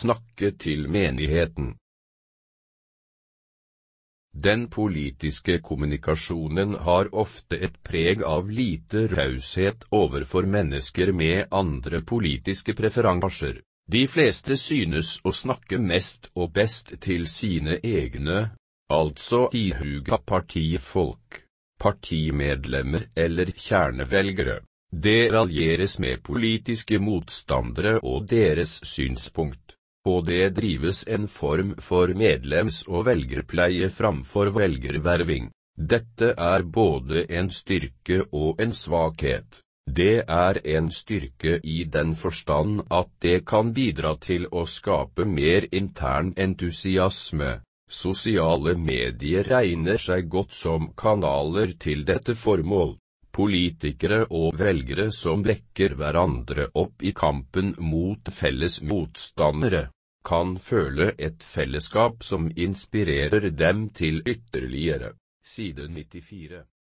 snakke til menigheten. Den politiske kommunikasjonen har ofte et preg av lite raushet overfor mennesker med andre politiske preferanser. De fleste synes å snakke mest og best til sine egne, altså ihuga partifolk, partimedlemmer eller kjernevelgere. Det raljeres med politiske motstandere og deres synspunkt, og det drives en form for medlems- og velgerpleie framfor velgerverving. Dette er både en styrke og en svakhet. Det er en styrke i den forstand at det kan bidra til å skape mer intern entusiasme. Sosiale medier regner seg godt som kanaler til dette formål. Politikere og velgere som lekker hverandre opp i kampen mot felles motstandere, kan føle et fellesskap som inspirerer dem til ytterligere. Side 94.